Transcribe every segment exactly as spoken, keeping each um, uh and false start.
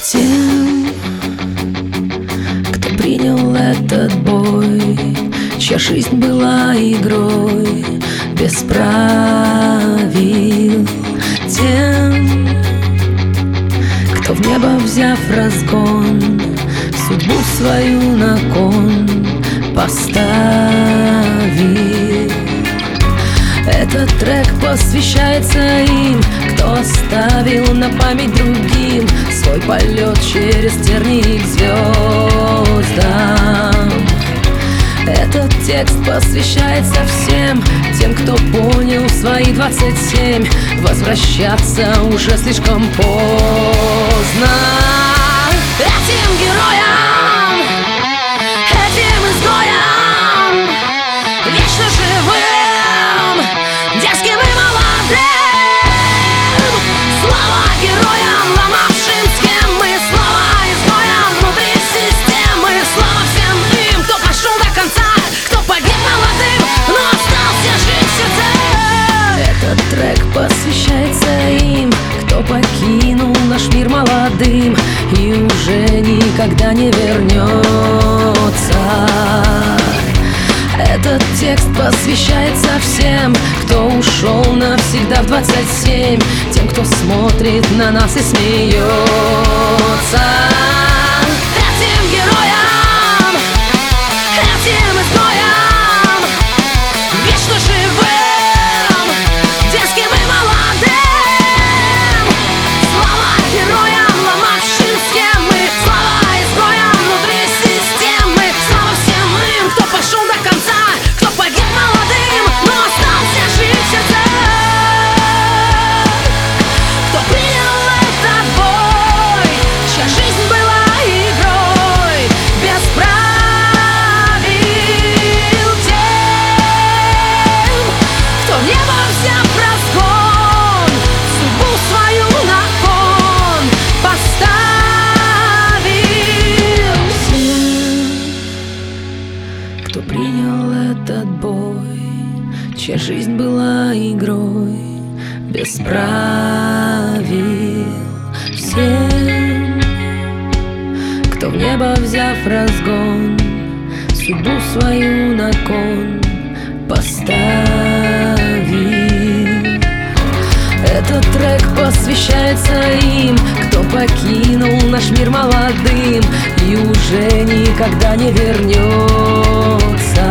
Тем, кто принял этот бой, чья жизнь была игрой без правил. Тем, кто в небо взяв разгон, судьбу свою на кон поставил. Этот трек посвящается им, кто оставил на память другим свой полет через тернии к звездам. Этот текст посвящается всем тем, кто понял в свои двадцать семь возвращаться уже слишком поздно. Этим героям, этим изгоям, вечно живым, дерзким и молодым, слава героям, ломавшим схемы, слава изгоям внутри системы, слава всем им, кто пошел до конца, кто погиб молодым, но остался жить в сердце. Этот трек посвящается им, кто покинул наш мир молодым и уже никогда не вернется. Этот текст посвящается всем, кто ушел навсегда в двадцать семь, тем, кто смотрит на нас и смеется. Этим героям, этим изгоям, вечно живым, дерзким и молодым, слава героям, ломавшим схемы, слава изгоям внутри системы, слава всем им, кто пошел до конца, кто погиб молодым, но остался жить в сердце. Кто принял этот бой, чья жизнь была игрой без правил. Тем, кто в небо взяв разгон, судьбу свою на кон поставил. Всем, кто принял этот бой, чья жизнь была игрой без правил. Всем, кто в небо взяв разгон, судьбу свою на кон поставил. Этот трек посвящается им, кто покинул наш мир молодым и уже никогда не вернется.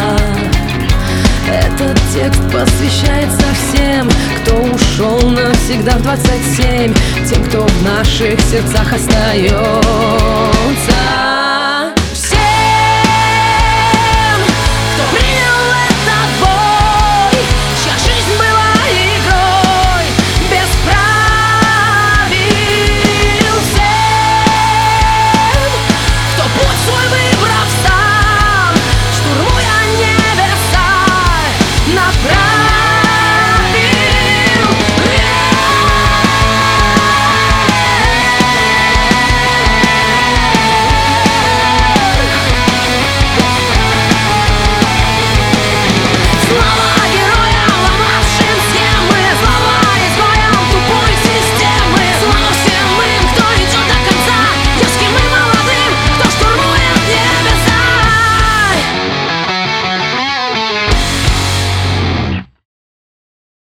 Этот текст посвящается всем, кто ушел навсегда в двадцать семь, тем, кто в наших сердцах остается.